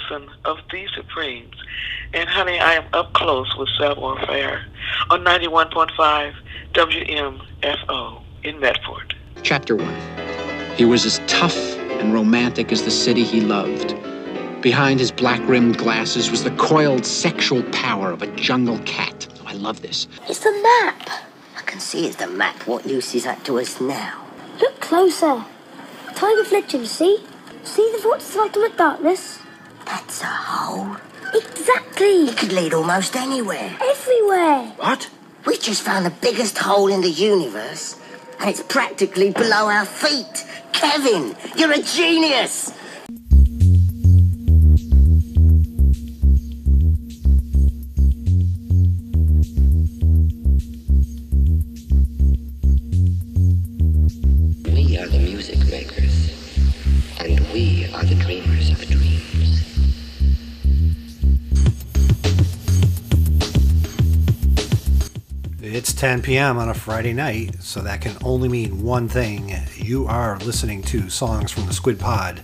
season of The Supremes. And honey, I am up close with Savoir Faire on 91.5 WMFO in Medford. Chapter 1. He was as tough and romantic as the city he loved. Behind his black-rimmed glasses was the coiled sexual power of a jungle cat. Oh, I love this. It's the map. I can see it's the map. What use is that to us now? Look closer. Tiny reflection, see? See the vortex of ultimate darkness? That's a hole. Exactly. It could lead almost anywhere. Everywhere. What? We just found the biggest hole in the universe, and it's practically below our feet. Kevin, you're a genius. We are the music makers, and we are the dreamers of dreams. It's 10 p.m. on a Friday night, so that can only mean one thing. You are listening to Songs from the Squid Pod.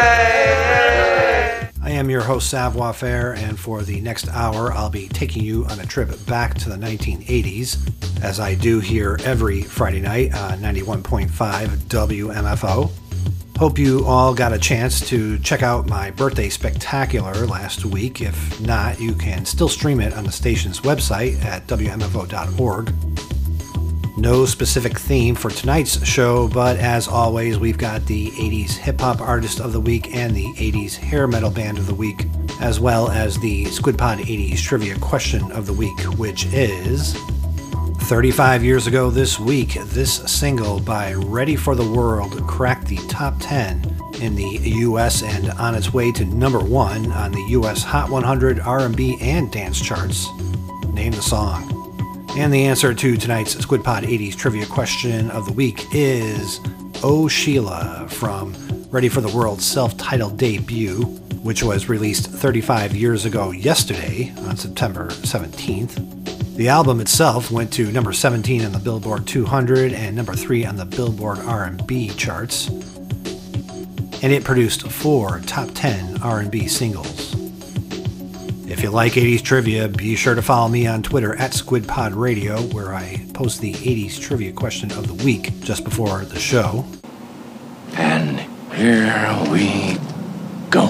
I am your host, Savoir Faire, and for the next hour, I'll be taking you on a trip back to the 1980s, as I do here every Friday night on 91.5 WMFO. Hope you all got a chance to check out my birthday spectacular last week. If not, you can still stream it on the station's website at WMFO.org. No specific theme for tonight's show, but as always, we've got the 80s hip-hop artist of the week and the 80s hair metal band of the week, as well as the Squid Pod 80s trivia question of the week, which is 35 years ago this week, this single by Ready for the World cracked the top 10 in the US and on its way to number 1 on the US Hot 100 R&B and dance charts. Name the song. And the answer to tonight's Squid Pod 80s trivia question of the week is Oh Sheila from Ready for the World's self-titled debut, which was released 35 years ago yesterday on September 17th. The album itself went to number 17 on the Billboard 200 and number 3 on the Billboard R&B charts. And it produced 4 top 10 R&B singles. If you like 80s trivia, be sure to follow me on Twitter at SquidPodRadio, where I post the 80s trivia question of the week just before the show. And here we go.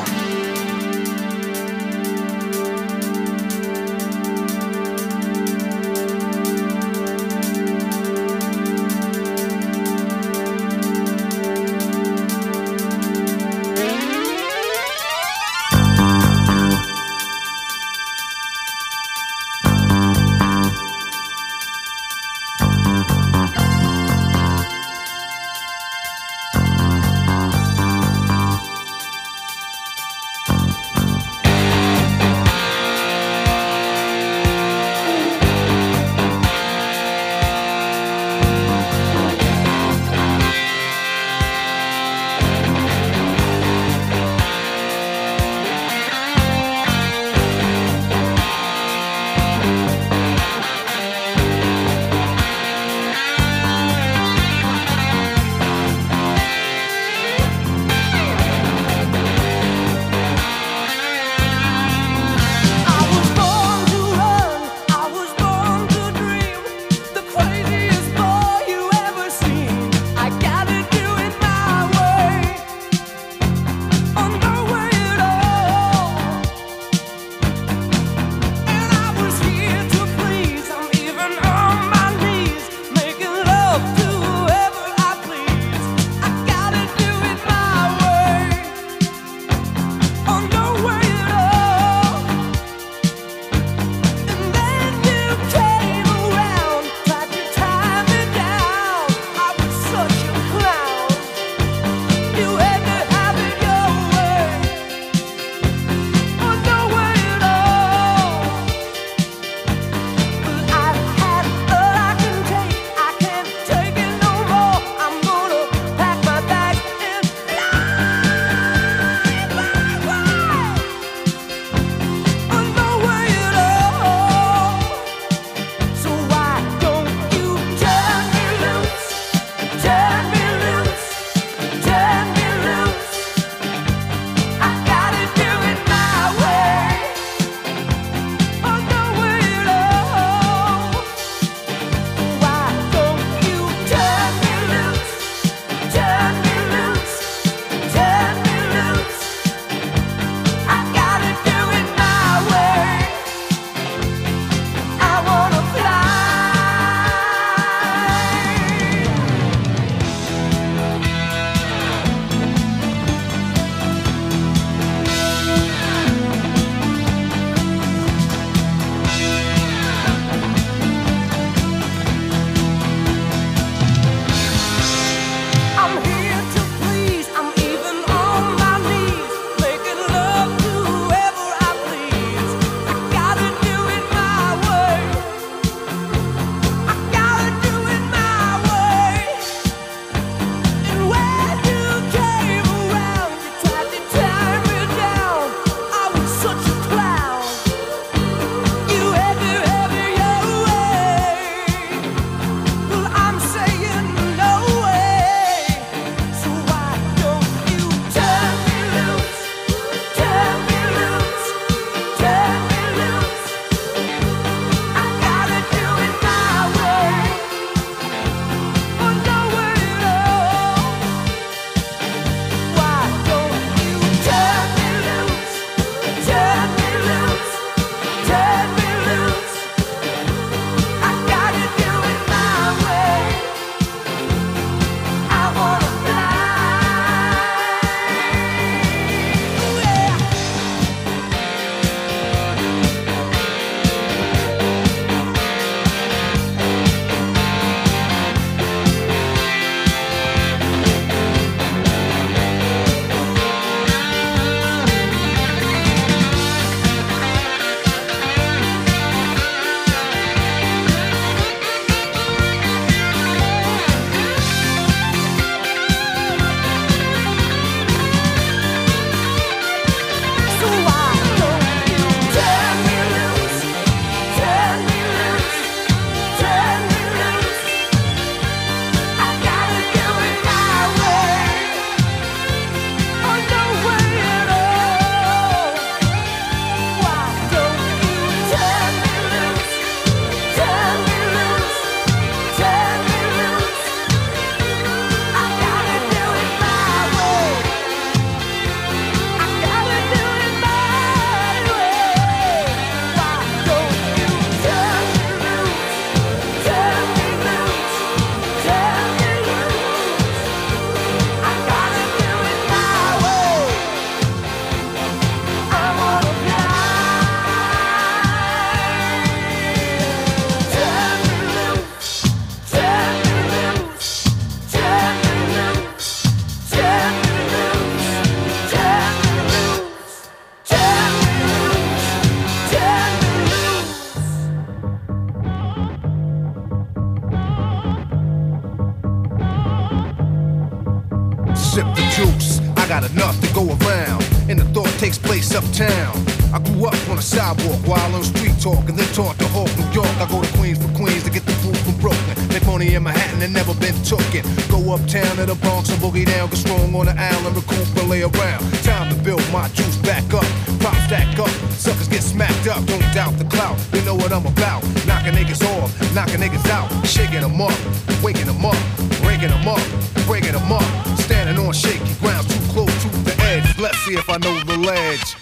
Queens, uptown. I grew up on a sidewalk while on street talk and then taught to Hawk, New York. I go to Queens for Queens to get the food from Brooklyn. Make money in Manhattan and never been tooken. Go uptown to the Bronx and boogie down, get strong on the island, recoup and lay around. Time to build my juice back up, pop stack up, suckers get smacked up. Don't doubt the clout, you know what I'm about. Knocking niggas off, knocking niggas out, shaking them up, waking them up, breaking them up, breaking them up. Standing on shaky ground, too close to the edge. Let's see if I know the ledge.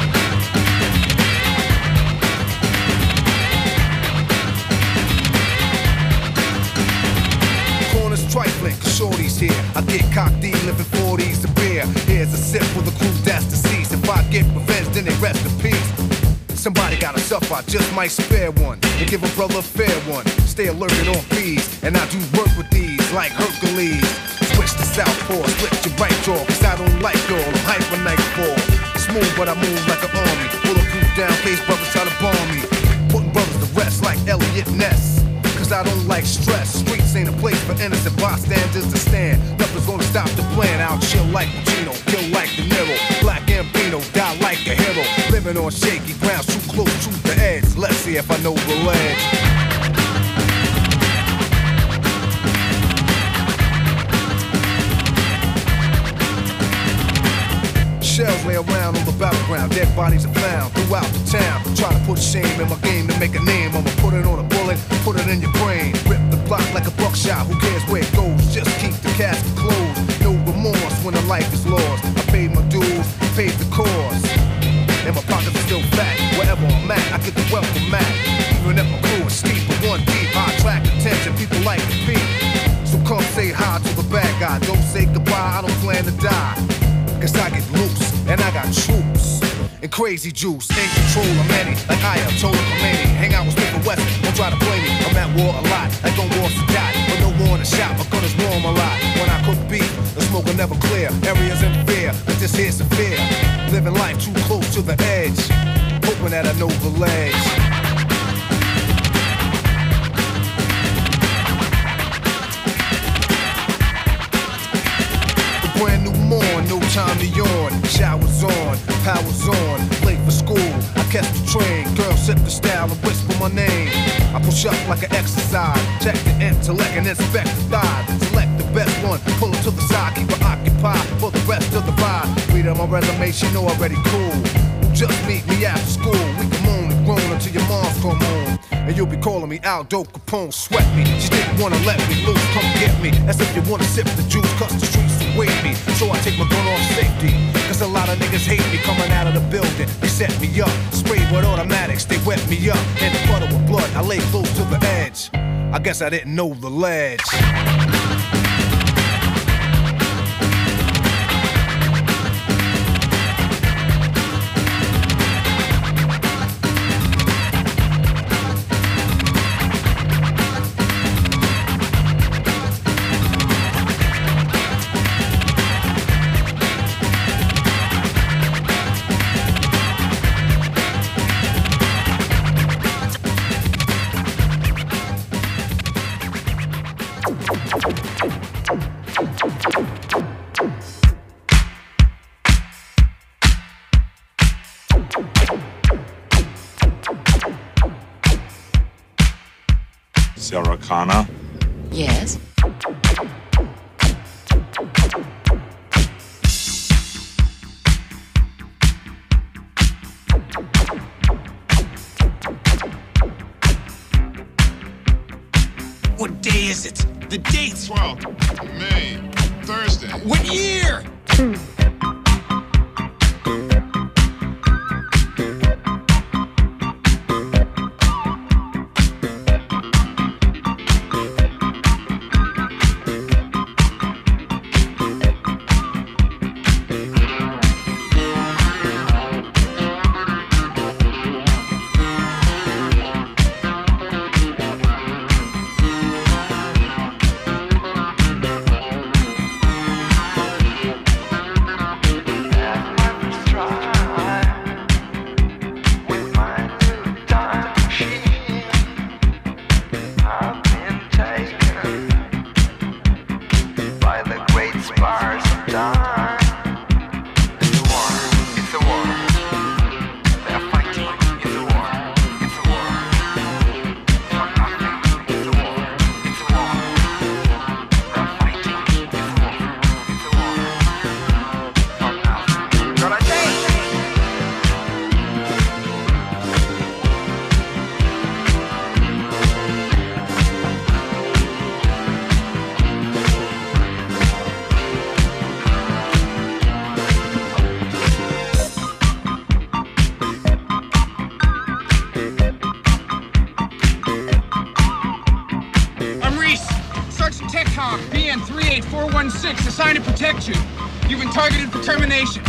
Trifling, cause shorty's here. I get cocked-y, living 40s to beer. Here's a sip for the crew that's deceased. If I get revenge, then they rest in peace. Somebody gotta suffer, I just might spare one and give a brother a fair one. Stay alerted on fees, and I do work with these like Hercules. Switch to southpaw, split your right jaw, cause I don't like y'all, I'm hyper nightfall. Smooth, but I move like an army. Bulletproof down, case brothers try to bomb me. Putting brothers to rest like Elliot Ness. Cause I don't like stress. Streets ain't a place for innocent bystanders to stand. Nothing's gonna stop the plan. I'll chill like Pacino, kill like De Niro. Black Gambino, die like a hero. Living on shaky ground, too close to the edge. Let's see if I know the ledge. Shells lay around on the battleground, dead bodies are found throughout the town. Try to put shame in my game to make a name. I'ma put it on a bullet, put it in your brain. Rip the block like a buckshot, who cares where it goes? Just keep the casket closed. No remorse when a life is lost. I paid my dues, paid the cost. And my pockets are still fat. Wherever I'm at, I get the welcome mat. Even if my crew is steep, but one deep, I attract attention, people like to peep. So come say hi to the bad guy. Don't say goodbye, I don't plan to die. Cause I get loose, and I got troops. And crazy juice, in control of many. Like Ayatollah Khomeini. Hang out with Smith & Wesson, don't try to play me. I'm at war a lot, like on war to die. But no war in the shop, my gun is warm a lot. When I cook beef, the smoke will never clear. Areas in fear, but this here's severe. Living life too close to the edge. Hoping that I know the ledge. Brand new morn, no time to yawn. Showers on, powers on. Late for school, I catch the train. Girl sip the style and whisper my name. I push up like an exercise. Check the intellect and inspect the thighs. Select the best one, pull it to the side, keep her occupied for the rest of the ride. Read on my resume, she know already cool. Just meet me after school. We can moan and groan until your mom's come home. And you'll be calling me Aldo Capone, sweat me. She didn't wanna let me loose, come get me. As if you wanna sip the juice, cause the streets await me. So I take my gun off safety. Cause a lot of niggas hate me coming out of the building. They set me up, sprayed with automatics, they wet me up. In the puddle of blood, I lay close to the edge. I guess I didn't know the ledge. Sarah Connor? Yes. What day is it? The date? 12th May, Thursday. What year? TOC, BN 38416, assigned to protect you. You've been targeted for termination.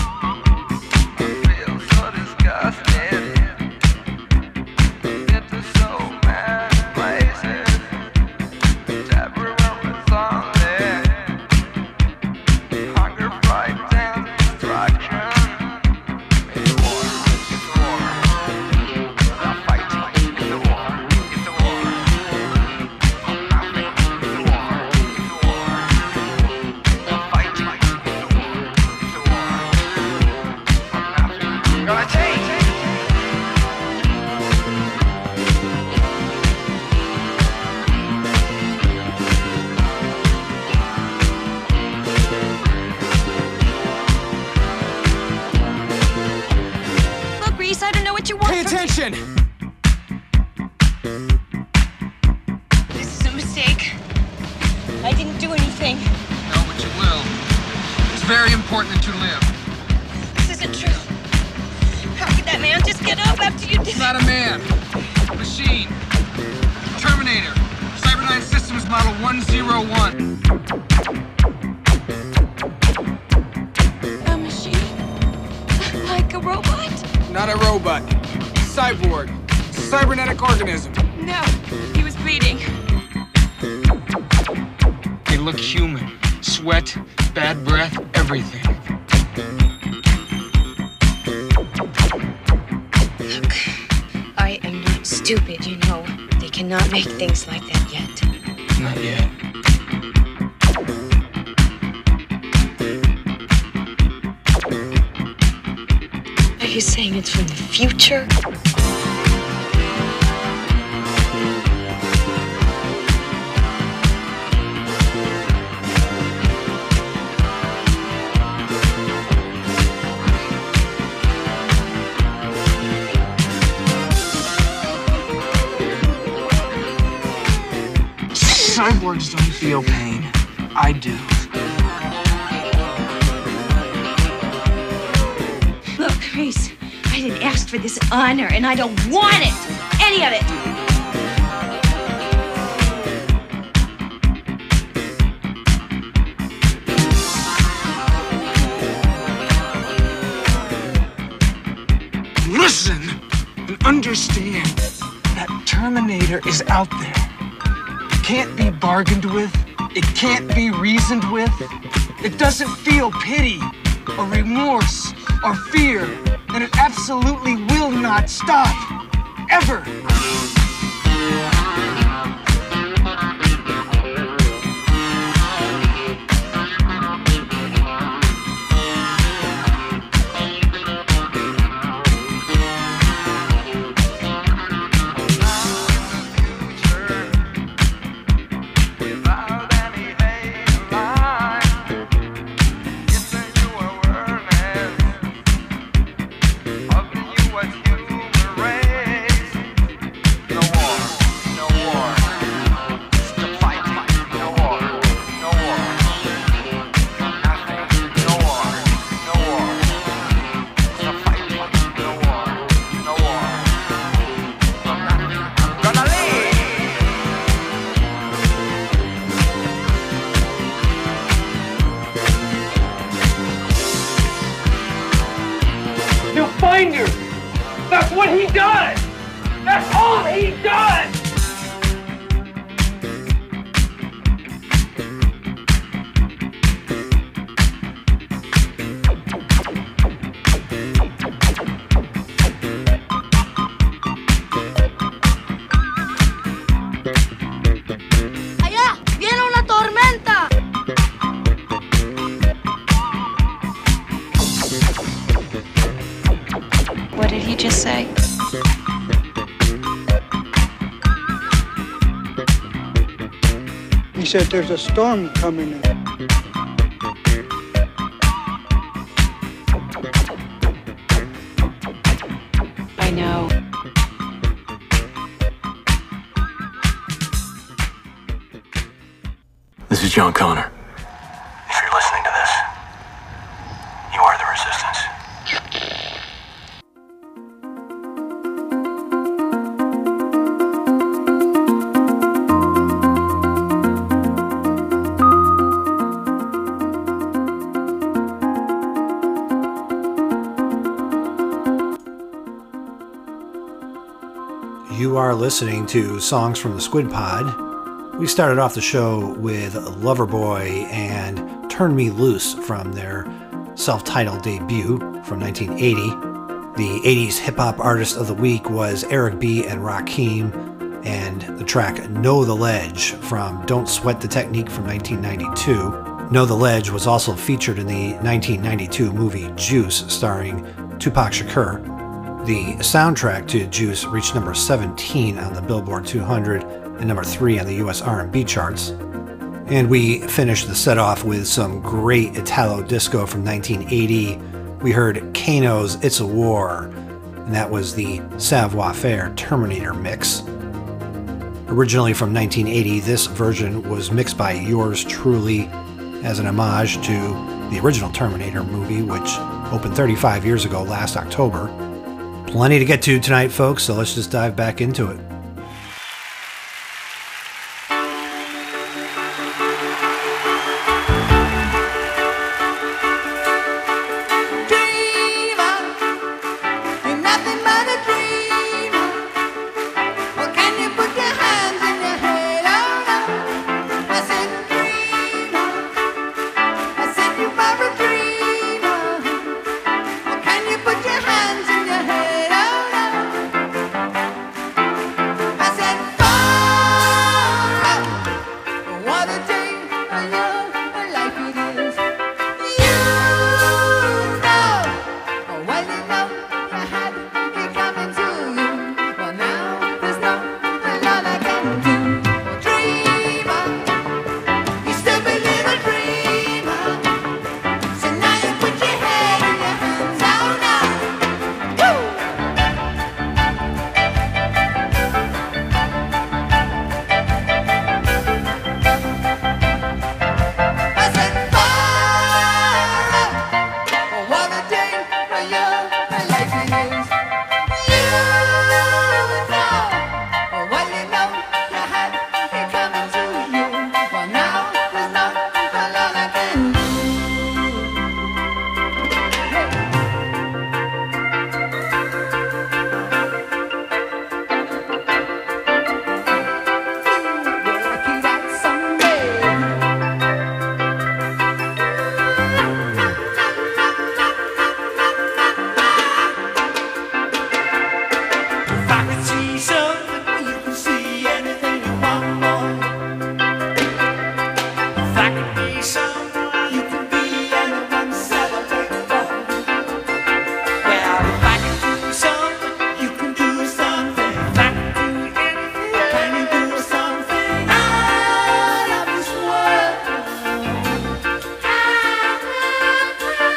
Pay attention! This is a mistake. I didn't do anything. No, but you will. It's very important that you live. This isn't true. How could that man just get up after you did It's not a man. A machine. Terminator. Cyberdyne Systems Model 101. A machine? Like a robot? Not a robot. Cyborg. Cybernetic organism. No, he was bleeding. They look human. Sweat, bad breath, everything. Look, I am not stupid, you know. They cannot make things like that yet. Not yet. Are you saying it's from the future? Cyborgs don't feel pain. I do. Look, Reese, I didn't ask for this honor, and I don't want it! Any of it! Listen and understand that Terminator is out there. It can't be bargained with. It can't be reasoned with. It doesn't feel pity or remorse or fear, and it absolutely will not stop. Ever. That's what he does! That's all he does! Allá, viene una tormenta! What did he just say? He said there's a storm coming in. I know. This is John Connor. If you're listening to this, you are the Resistance. You are listening to Songs from the Squid Pod. We started off the show with Loverboy and Turn Me Loose from their self-titled debut from 1980. The 80s hip-hop artist of the week was Eric B. and Rakim, and the track Know the Ledge from Don't Sweat the Technique from 1992. Know the Ledge was also featured in the 1992 movie Juice starring Tupac Shakur. The soundtrack to Juice reached number 17 on the Billboard 200 and number 3 on the US R&B charts. And we finished the set off with some great Italo disco from 1980. We heard Kano's It's a War, and that was the Savoir-Faire Terminator mix. Originally from 1980, this version was mixed by yours truly as an homage to the original Terminator movie, which opened 35 years ago last October. Plenty to get to tonight, folks, so let's just dive back into it.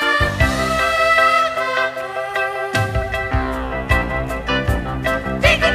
Take it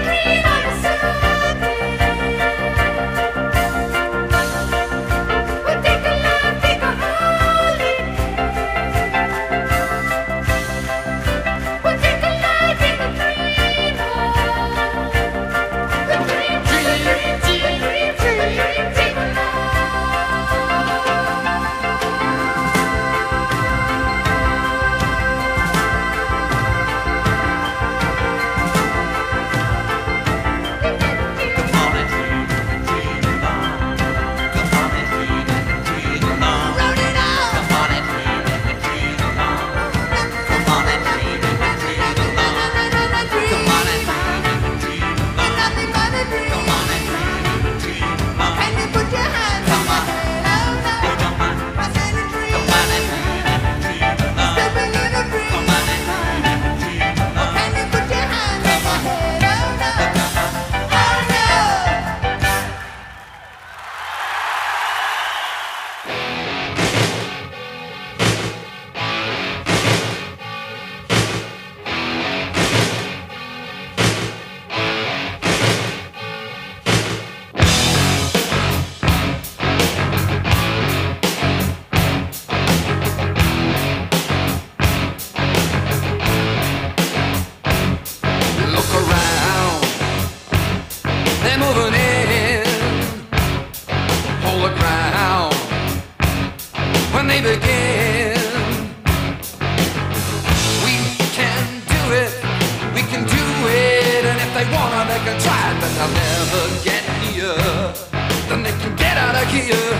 they can try it, but they'll never get here. Then they can get out of here.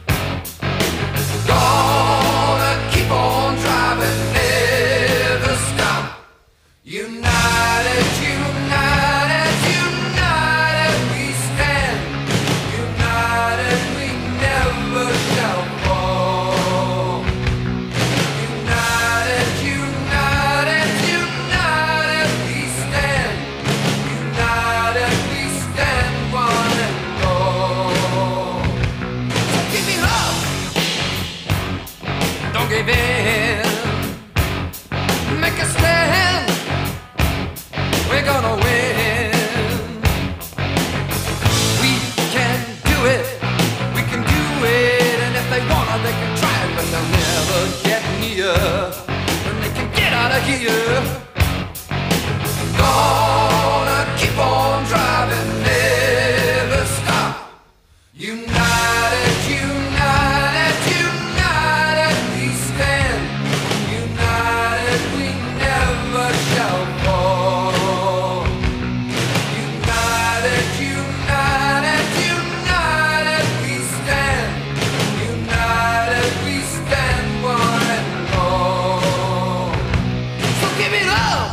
Gonna keep on driving, never stop. United, united, united we stand. United we never shall fall. United, united, united we stand. United we stand, one and all. So give me love, don't give in. Make a stand, we're gonna win. We can do it, we can do it. And if they wanna, they can try it, but they'll never get near. And they can get out of here. Gonna keep on driving, never stop. United, united, united we stand. United we never shall fall. United, united, united we stand. United we stand, one and all. So give me love.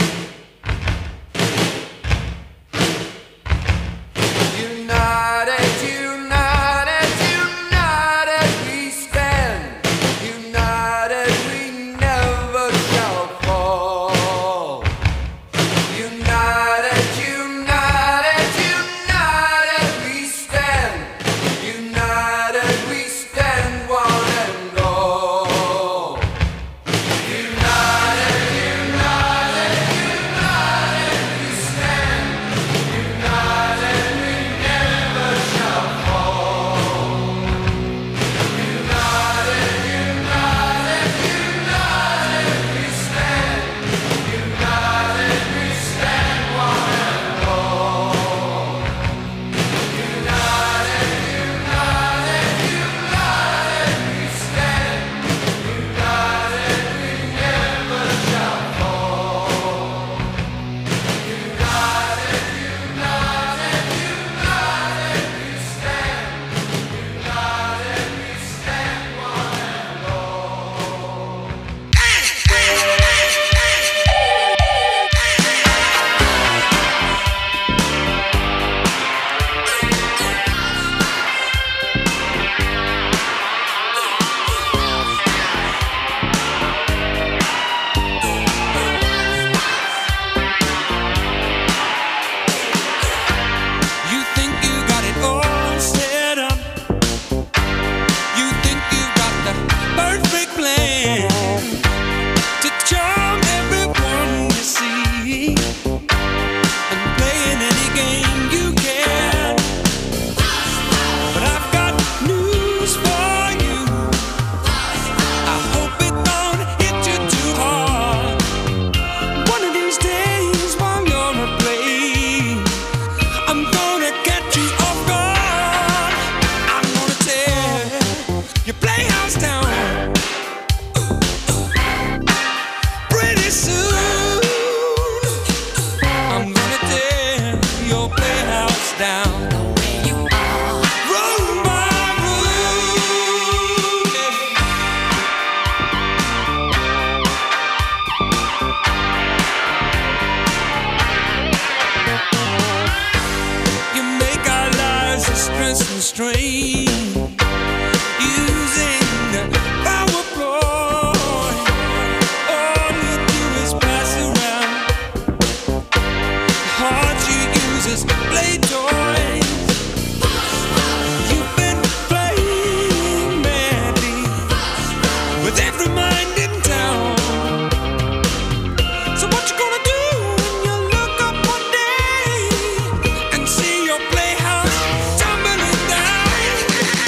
United, united, united we stand. United we never shall fall. United, united, united we stand. United we stand, one and all. United, united, united we stand. United we never shall fall. United, united, united we stand. United we stand, one and all. United, united, united we stand. United we never shall fall. United, united, united we stand. United we stand, one and all. You think you got it all set up. You think you got the perfect plan to charm everyone you see and play in any game you can. But I've got news for you. I hope it don't hit you too hard. One of these days while you're at play, I'm gonna catch you off guard. I'm gonna tear your playhouse down. Pretty soon, I'm gonna tear your playhouse down. Room by room, you make our lives a stress and strain. Using the PowerPoint, all you do is pass around. The heart you use is play toys. You've been playing madly with every mind in town. So what you gonna do when you look up one day and see your playhouse tumbling down?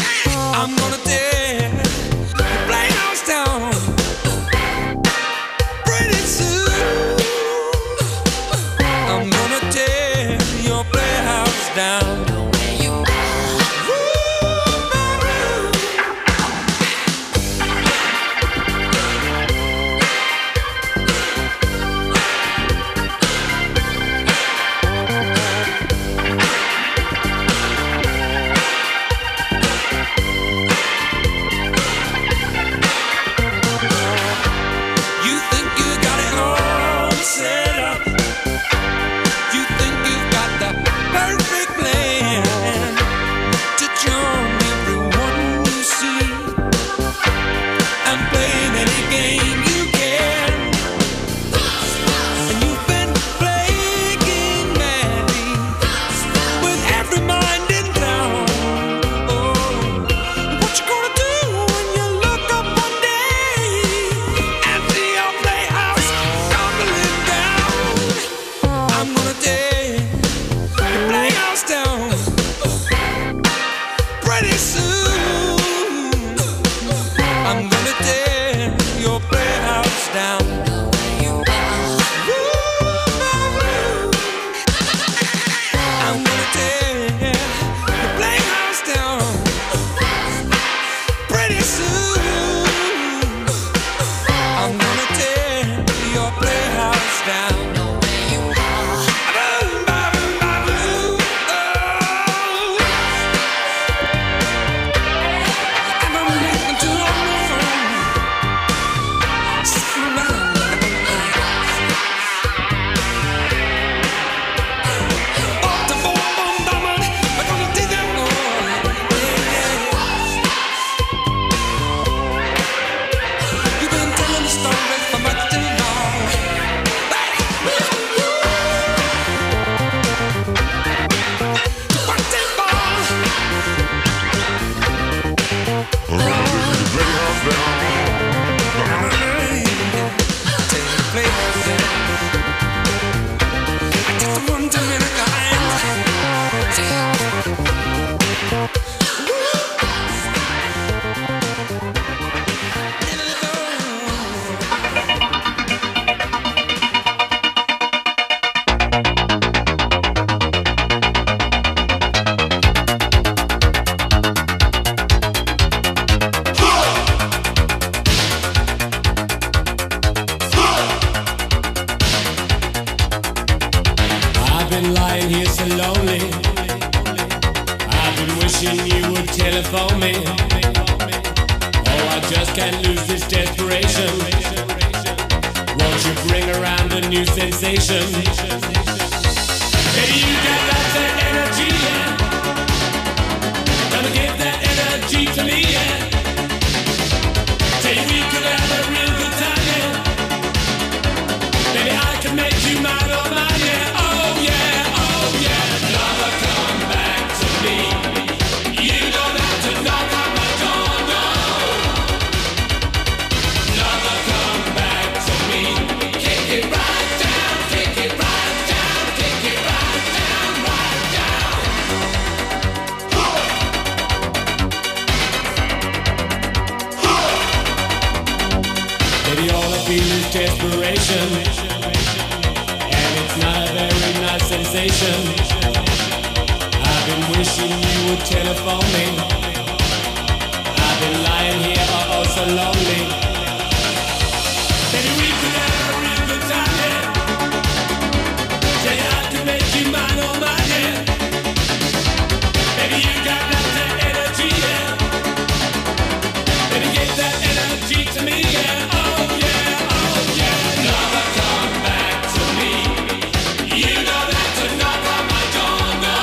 been lying here so lonely. I've been wishing you would telephone me. Oh, I just can't lose this desperation. Won't you bring around a new sensation? Baby, you got lots of energy, yeah. Gonna give that energy to me, yeah. Say we could have a real good time, yeah. Baby, I can make you mine, oh mine, yeah. Oh yeah, oh yeah. Lover, come back to me. You don't have to knock on my door, no. Lover, come back to me. Kick it right down, kick it right down, kick it right down, right down. Baby, all I feel is desperation, and it's not a very nice sensation. I've been wishing you would telephone me. I've been lying here oh so lonely. Baby, we could have a real good time, yeah. Say I can make you mine, oh mine, yeah. Baby, you got lots of energy, yeah. Baby, give that energy to me, yeah. Oh yeah, oh yeah. Lover, come back to me. You don't have to knock on my door, no.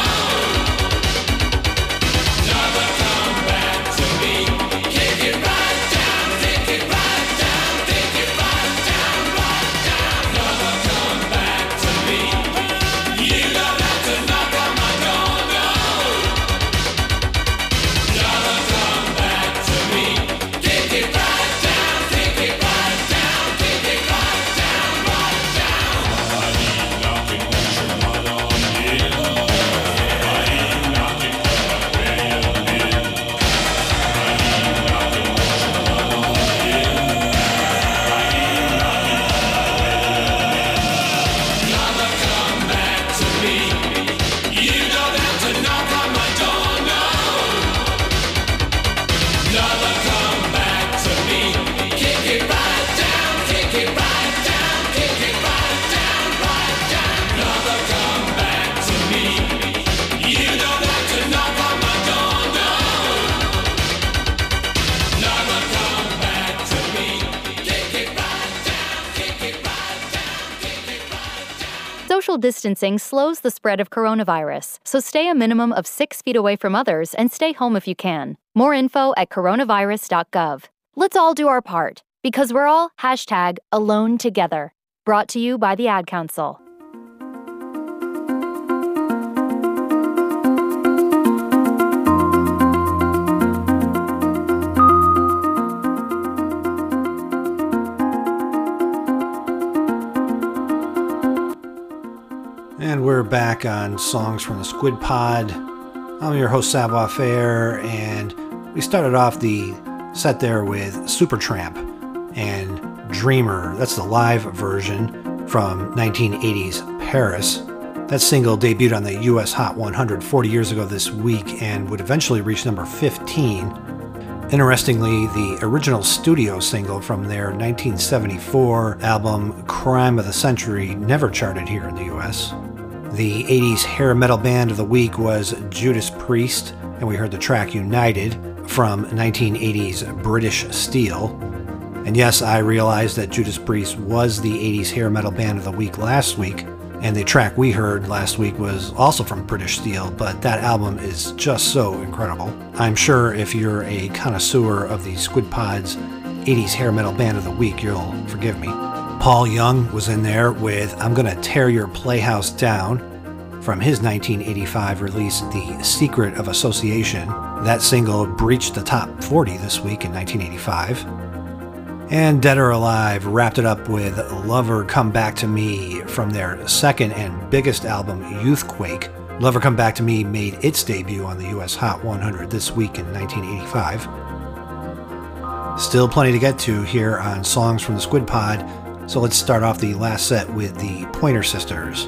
Lover, come back to me. Kick it right down, kick it right down, kick it right down, right down. Lover, come back to me. You don't have to knock on my door, no. Lover, come back to me. Kick it right down, kick it right down, kick it right down, right down. I ain't knocking on your mother on the hill. I ain't knocking on where you live. I ain't knocking on your mother on the hill. I ain't knocking on where you live. Lover, come back to me. You don't have to knock on my door, no. Lover, come back to me. Kick it right down, kick it right down, kick it right down, right down. Lover, come back to me. You don't have to knock on my door, no. Lover, come back to me. Kick it right down, kick it right down, kick it right down. Social distancing slows the spread of coronavirus, so stay a minimum of 6 feet away from others and stay home if you can. More info at coronavirus.gov. Let's all do our part, because we're all #AloneTogether. Brought to you by the Ad Council. And we're back on Songs from the Squid Pod. I'm your host, Savoir Faire, and we started off the set there with Supertramp and Dreamer. That's the live version from 1980's Paris. That single debuted on the US Hot 100 40 years ago this week and would eventually reach number 15. Interestingly, the original studio single from their 1974 album Crime of the Century never charted here in the US. The 80s hair metal band of the week was Judas Priest, and we heard the track United from 1980's British Steel. And yes, I realized that Judas Priest was the 80s hair metal band of the week last week, and the track we heard last week was also from British Steel, but that album is just so incredible. I'm sure if you're a connoisseur of the Squid Pod's 80s hair metal band of the week, you'll forgive me. Paul Young was in there with I'm Gonna Tear Your Playhouse Down from his 1985 release, The Secret of Association. That single breached the top 40 this week in 1985. And Dead or Alive wrapped it up with Lover Come Back to Me from their second and biggest album, Youthquake. Lover Come Back to Me made its debut on the US Hot 100 this week in 1985. Still plenty to get to here on Songs from the Squid Pod, so let's start off the last set with the Pointer Sisters.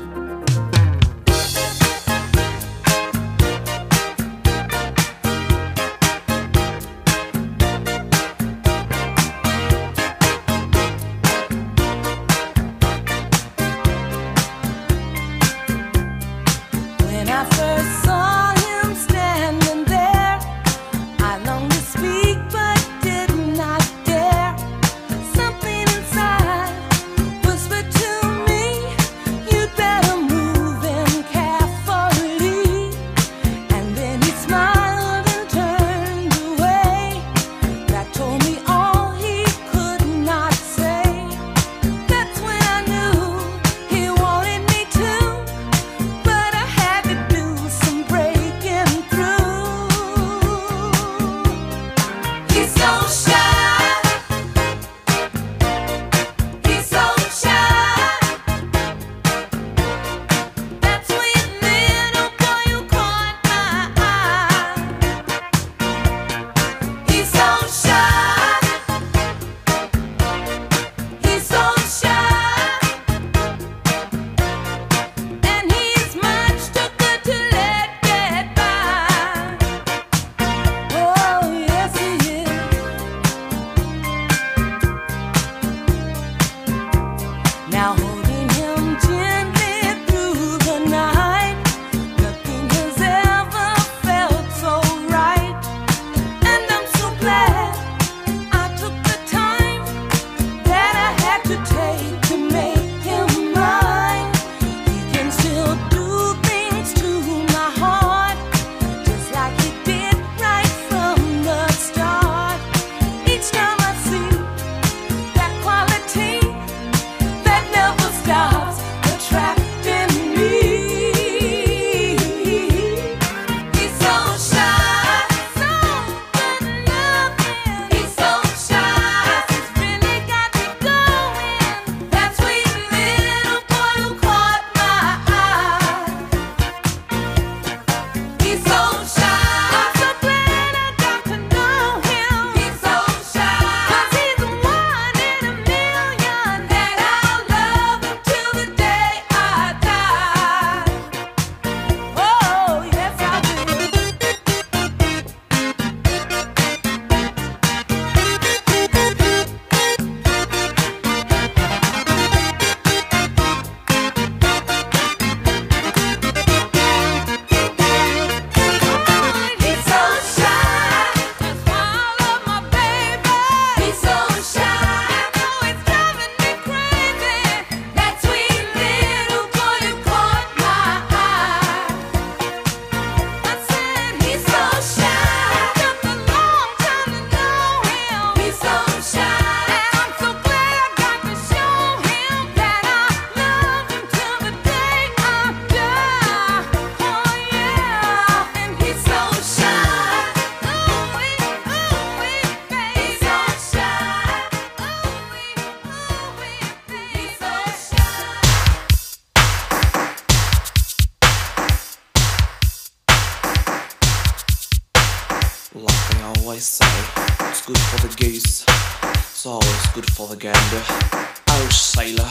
they say. What's good for the goose, it's always good for the gander. Oh, sailor.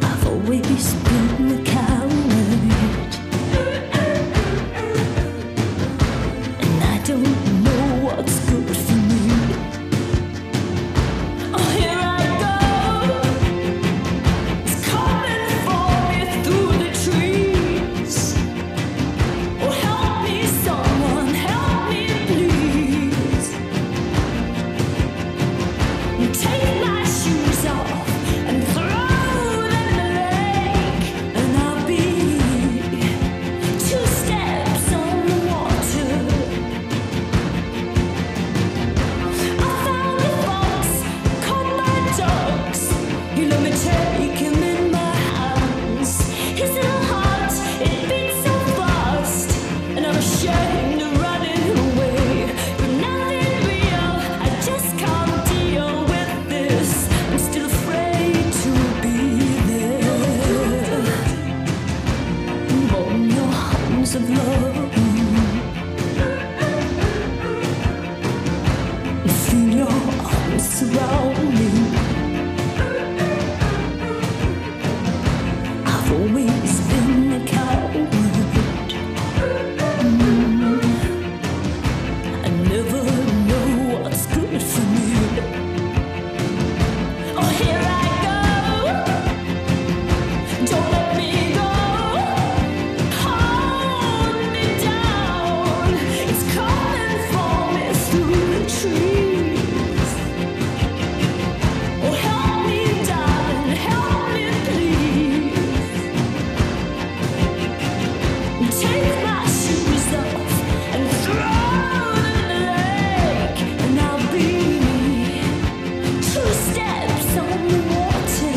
Always been the coward. feel your arms surround me. I've always been a coward. I never know what's good for me. Oh, here I go. Don't let me go. Hold me down. It's coming for me through the trees. Oh, help me, darling, help me, please. Take my shoes off and throw them in the lake, and I'll be 2 steps on the water.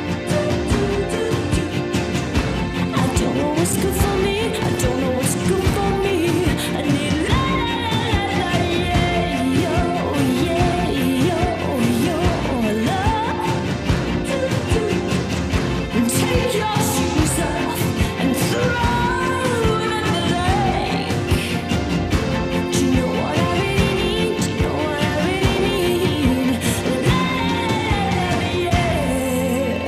I don't know what's good for me. I don't know what's good for me. I need la la la yeah yo love. Take your shoes off and throw them in the lake. Do you know what I really need? Do you know what I really need? La yeah.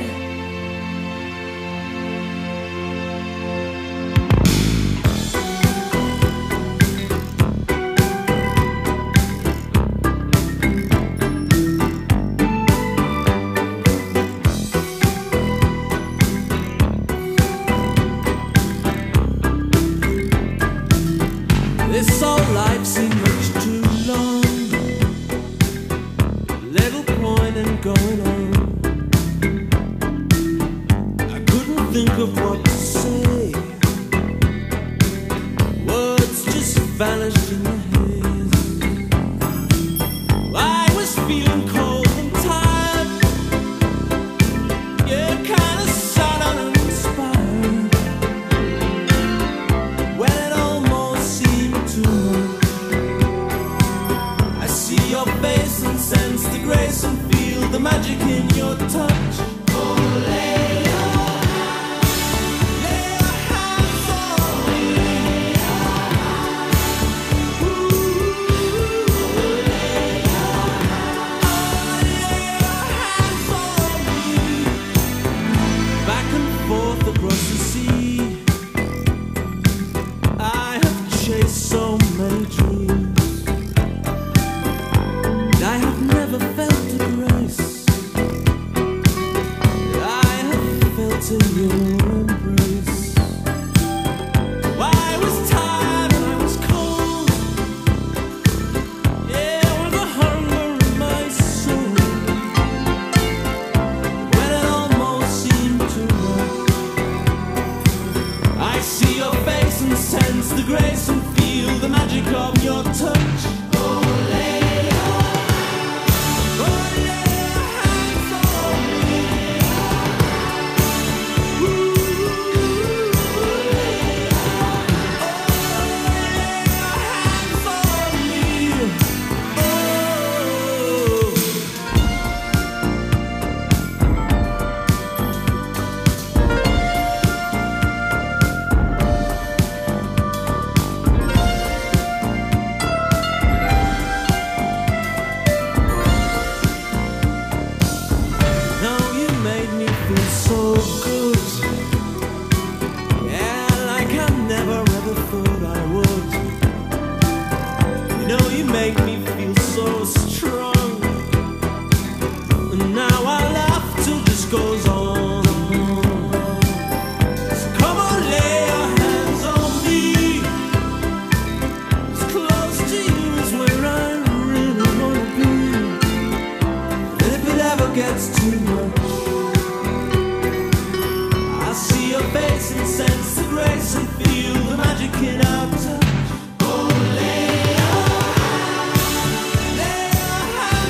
This whole life seemed much too long. Little point in going on. I couldn't think of what to say. Words just vanished in the haze. I was feeling cold and tired. Yeah, kinda sad and uninspired. When it almost seemed too much, I see your face and sense the grace and feel the magic in your touch. Oh, lay your hands on me. Ooh, lay your hands on me. Back and forth across the sea, I have chased so many dreams. I have never felt the grace that I have felt in your embrace. I was tired and I was cold. Yeah, with a hunger in my soul. When it almost seemed too much, I see your face and sense the grace and feel the magic of your touch. Oh, lay your hands on me. Ooh, lay your hands on me. Oh. Now you made me feel so good. Yeah, like I never ever thought I would. You know you make me feel so strong. And now our laughter just goes on. So come on, lay your hands on me. As close to you is where I really wanna be. And if it ever gets too much, I see your face and sense the grace and feel the magic in our touch. Oh, lay your hands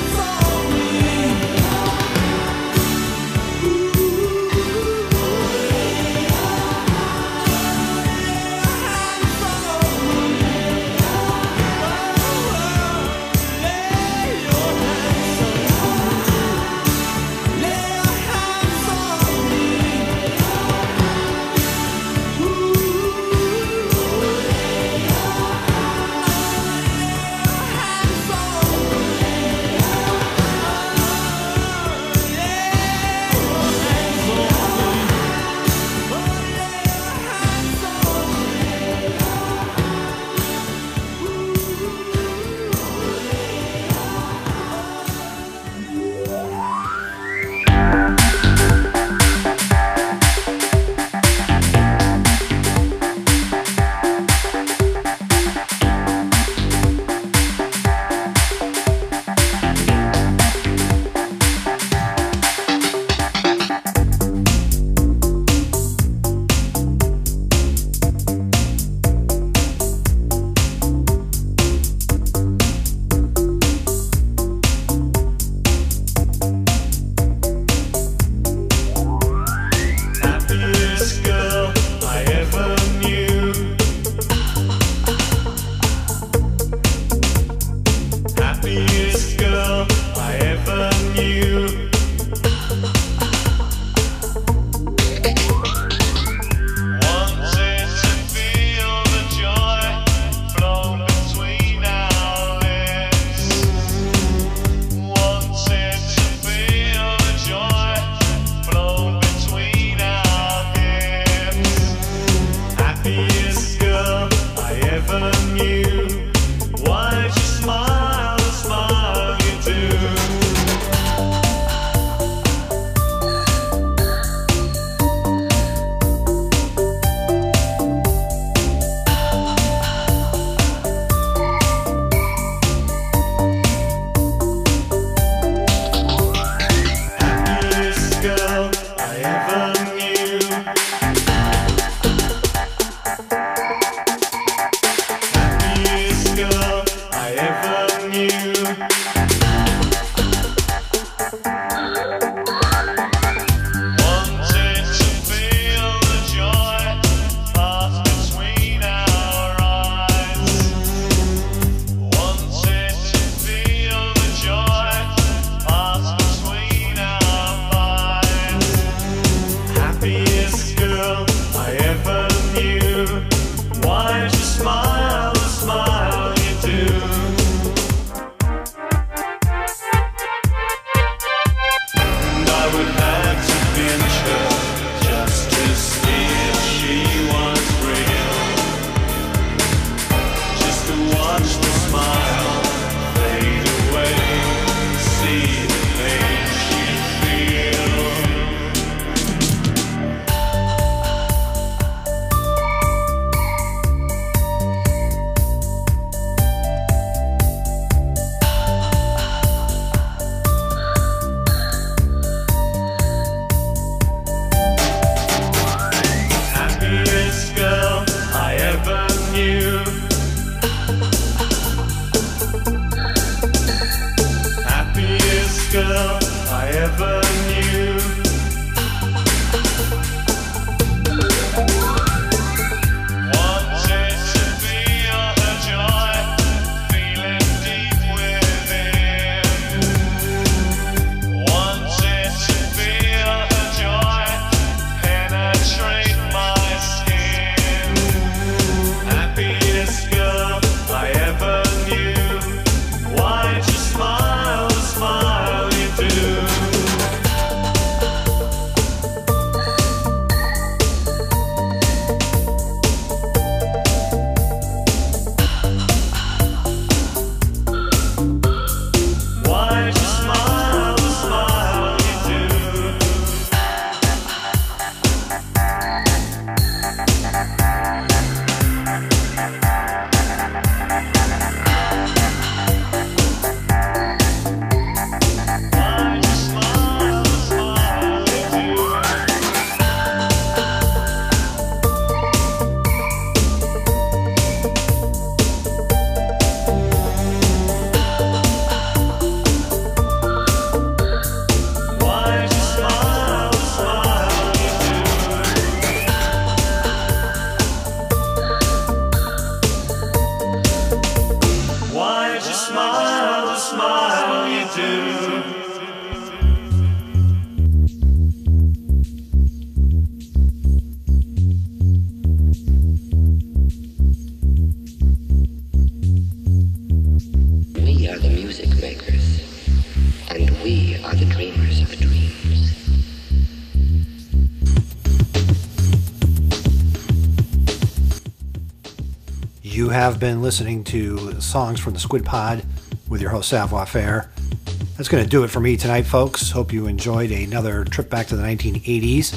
You have been listening to songs from the Squid Pod with your host, Savoir Faire. That's going to do it for me tonight, folks. Hope you enjoyed another trip back to the 1980s.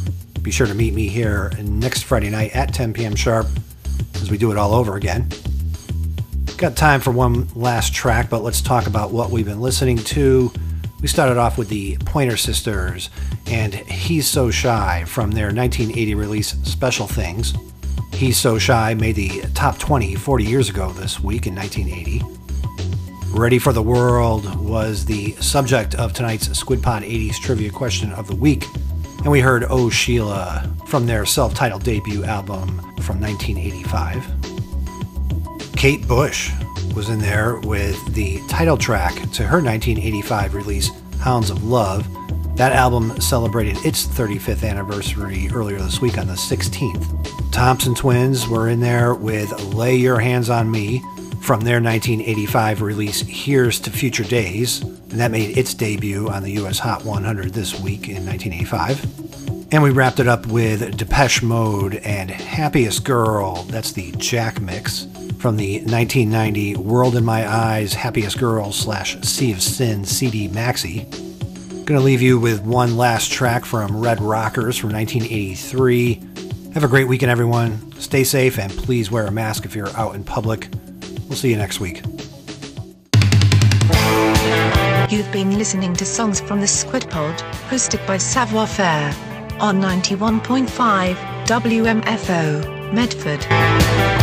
Be sure to meet me here next Friday night at 10 p.m. sharp as we do it all over again. Got time for one last track, but let's talk about what we've been listening to. We started off with the Pointer Sisters and He's So Shy from their 1980 release Special Things. He's So Shy made the top 20 40 years ago this week in 1980. Ready for the World was the subject of tonight's Squid Pod 80s trivia question of the week. And we heard Oh Sheila from their self-titled debut album from 1985. Kate Bush was in there with the title track to her 1985 release, Hounds of Love. That album celebrated its 35th anniversary earlier this week on the 16th. Thompson Twins were in there with Lay Your Hands on Me from their 1985 release, Here's to Future Days, and that made its debut on the US Hot 100 this week in 1985. And we wrapped it up with Depeche Mode and Happiest Girl, that's the Jack mix, from the 1990 World in My Eyes Happiest Girl / Sea of Sin CD Maxi. Gonna leave you with one last track from Red Rockers from 1983. Have a great weekend, everyone. Stay safe and please wear a mask if you're out in public. We'll see you next week. You've been listening to Songs from the Squid Pod, hosted by Savoir Faire, on 91.5 WMFO, Medford.